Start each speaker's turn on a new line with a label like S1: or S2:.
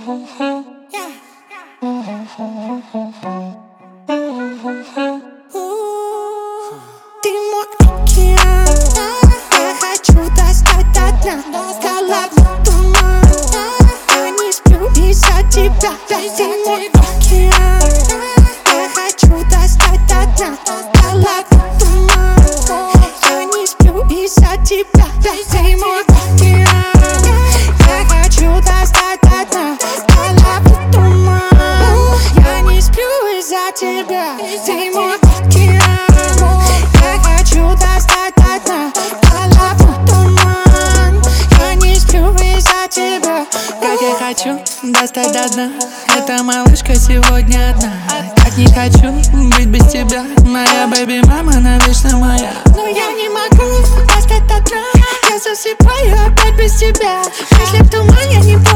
S1: Ты мой океан, я хочу достать до дна. Головной туман, я не сплю из-за тебя. Ты мой океан, я хочу достать до дна. Головной туман, я не сплю из-за тебя. Ты мой океан, я хочу достать до дна. Головной туман, я не сплю из-за тебя. Ты мой океан, я хочу достать до дна. Головной туман, я не сплю из-за тебя.
S2: Как я хочу достать до дна. Эта малышка сегодня одна. Так не хочу быть без тебя. Моя бэби-мама навечно моя.
S1: Но я не могу достать до дна. Я засыпаю опять без тебя. Если в туман я не